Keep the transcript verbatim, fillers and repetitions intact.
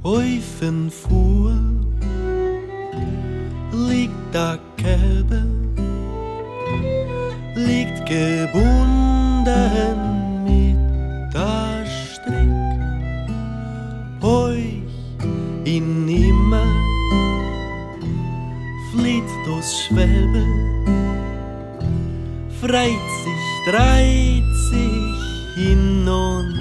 Häufen fuhr liegt der Kälber, liegt gebunden mit der Strick. Heuch in Himmel flieht das Schwelbe, freit sich, dreht sich hin und